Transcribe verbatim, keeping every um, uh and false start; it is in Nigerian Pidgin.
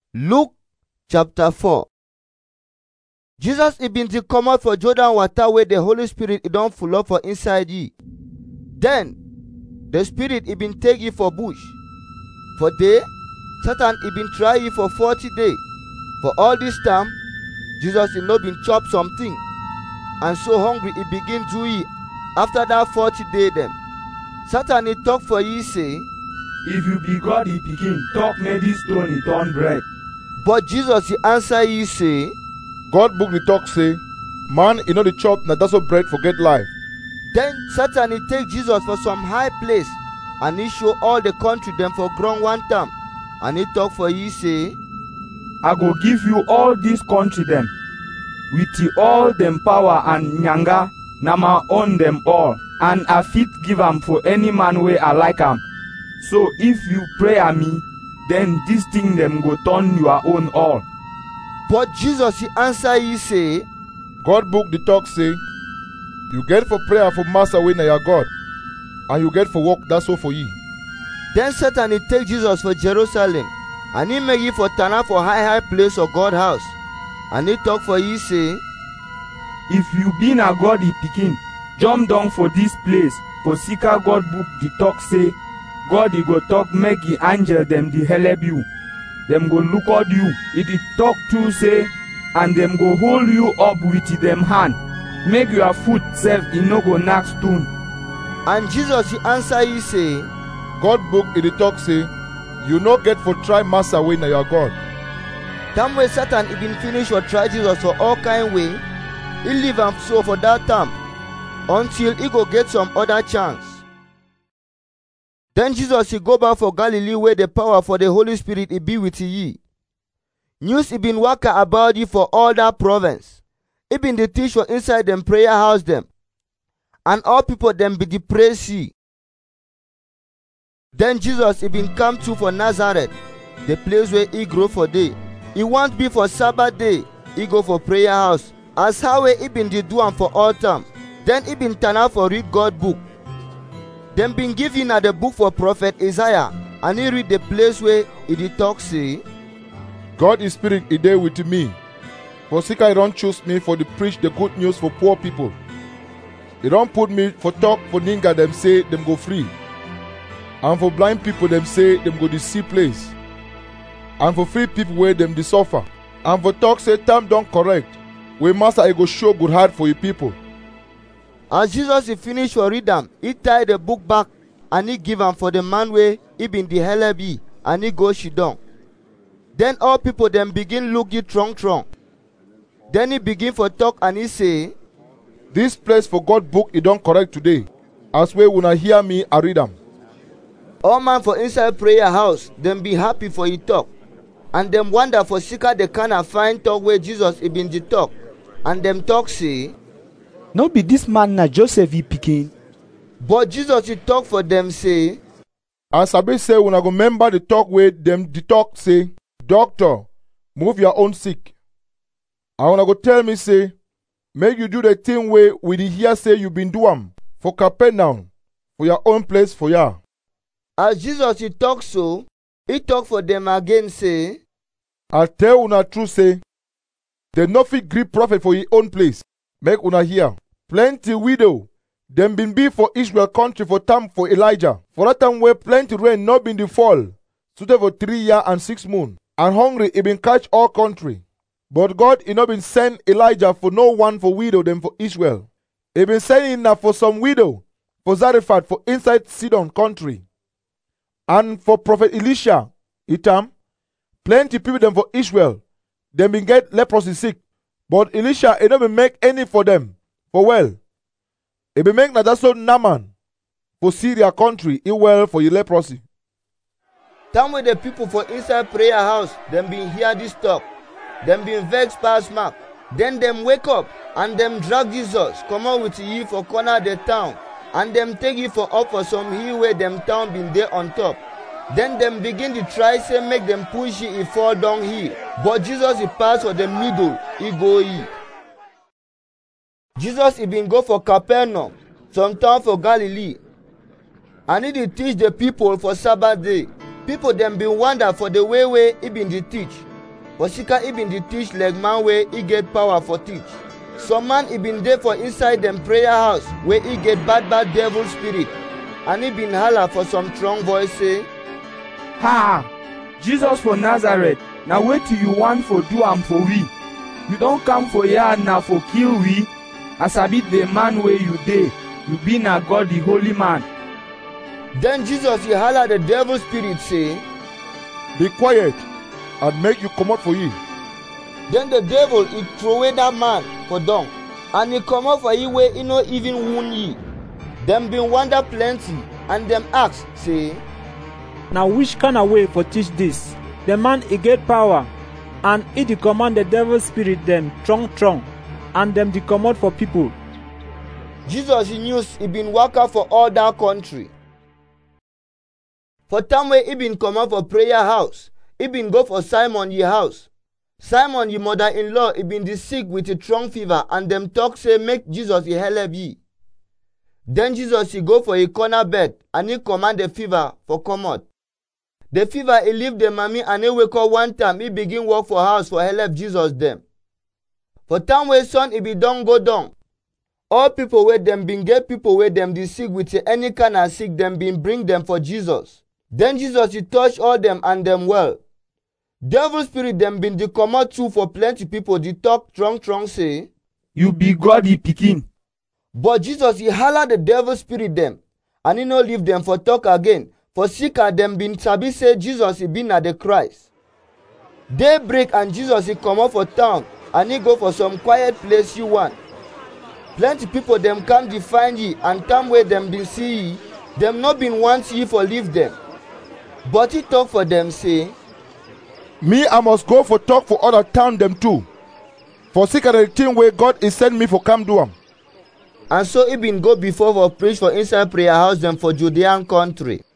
Luke chapter four. Jesus e bin dey comot for Jordan water wey the Holy Spirit e don full up for inside ye. Den the Spirit e bin take ye for bush. For there Satan e bin try ye for forty days. For all this time Jesus e no bin chop something, and so hungry e begin do ye after that forty day dem. Satan e talk for ye say, "If you be God the pikin, talk make this stone e turn bread." But Jesus e answer ye say, God book the talk say, man e no dey chop na that's what bread for get life. Then Satan e take Jesus for some high place, and he show all the country dem for ground one time, and he talk for ye say, I go give you all this country dem, with the all dem power and nyanga, na my own dem all, and I fit give am for any man wey I like am. So if you pray at me, then this thing dem go turn your own all. But Jesus he answer ye say, God book the talk say, you get for prayer for master wey na your God, and you get for work that's so for ye. Then Satan he take Jesus for Jerusalem, and he make ye for tana for high high place of God house, and he talk for ye say, If you be na God the pikin, jump down for this place, for Sika God book the talk say, God he go talk make the angel dem the help you. Dem go look at you, it it talk too say, and dem go hold you up with them hand, make your foot self e no go knock stone. And Jesus he answer ye say, God book in the talk say, you no get for try master wey na your God. Time wey Satan he been finish for try Jesus for all kind way, he leave am so for that time, until he go get some other chance. Then Jesus he go back for Galilee where the power for the Holy Spirit he be with ye. News he been waka about ye for all that province. He been the teach for inside them prayer house them, and all people them be the praise ye. Then Jesus he been come to for Nazareth, the place where he grow for day. He want be for Sabbath day, he go for prayer house, as how he been the do am for all time. Then he been turn out for read God book. Them been given at the book for prophet Isaiah, and he read the place where he did talk say, God is spirit he dey with me, for Sika he don't choose me for to preach the good news for poor people. He don't put me for talk for ninga them say them go free, and for blind people them say them go to see place, and for free people where them they suffer, and for talk say time don't correct, where master I go show good heart for your people. As Jesus he finish for read am, he tie the book back, and he give am for the man where he been the hell be, and he go she down. Then all people them begin look you trong trong. Then he begin for talk, and he say, This place for God book he don't correct today, as way when I hear me I read am. All man for inside prayer house, them be happy for he talk, and them wonder for Sika the kind of fine talk where Jesus he been the talk, and them talk say, No be this man na Joseph he pikin. But Jesus he talk for them say, As I be say when I go remember the talk where them the talk say, Doctor, move your own sick. And when I go tell me say, make you do the thing where we the hear say you been do am for Capernaum, for your own place for ya. As Jesus he talk so, he talk for them again say, I tell una true say, they no fit gree prophet for your own place. Make una hear. Plenty widow, them been be for Israel country for time for Elijah. For that time where plenty rain not been the fall, suited for three year and six moon, and hungry he been catch all country. But God he not been send Elijah for no one for widow them for Israel. He been sending now for some widow for Zarephath for inside Sidon country. And for prophet Elisha, itam, plenty people them for Israel, them been get leprosy sick. But Elisha he not been make any for them, for well. He been make na that's so Naaman for Syria country, he well for your leprosy. Time with the people for inside prayer house, them been hear this talk, them been vexed past mark. Then them wake up, and them drag Jesus, come out with ye for corner of the town, and them take ye for up for some hill where them town been there on top. Then them begin to try say make them push ye, he fall down here. But Jesus he pass for the middle, he go ye. Jesus he been go for Capernaum, some town for Galilee, and he did teach the people for Sabbath day. People them been wonder for the way way he been to teach, For sika he been dey teach like man wey he get power for teach. Some man he been dey for inside dem prayer house where he get bad bad devil spirit, and he been holler for some strong voice say, Ha! Jesus for Nazareth, na wetin you want for do am for we? You don come for here na for kill we? I sabi the man wey you dey, you be na God the holy man. Then Jesus he holler the devil spirit say, Be quiet, and make you comot for ye. Then the devil he throw away that man for down, and he come out for ye where he no even wound ye. Them been wonder plenty, and them ask say, Now which kind of way for teach this? The man he get power, and he dey command the devil spirit them strong strong, and them dey comot for people. Jesus he news he been waka for all that country. For time where he been come out for prayer house, he been go for Simon ye house. Simon ye mother-in-law he been dey sick with a strong fever, and them talk say make Jesus he help ye. Then Jesus he go for a corner bed, and he command the fever for come out. The fever he leave the mommy, and he wake up one time he begin work for house for help Jesus them. For time where son he be done go down. All people where them been get people where them dey sick with any kind of sick, them been bring them for Jesus. Then Jesus he touch all them and them well. Devil spirit them been dey come out too for plenty people. They talk strong strong say, You be God the pikin. But Jesus he holler the devil spirit them, and he no leave them for talk again. For sick at them been sabi say Jesus he been at the Christ. Day break and Jesus he come out for town, and he go for some quiet place you want. Plenty people them come to find ye, and time where them been see ye, them not been want ye for leave them. But he talk for them say, Me I must go for talk for other town them too. For sick at the thing where God is send me for come do am. And so he been go before for preach for inside prayer house them for Judean country.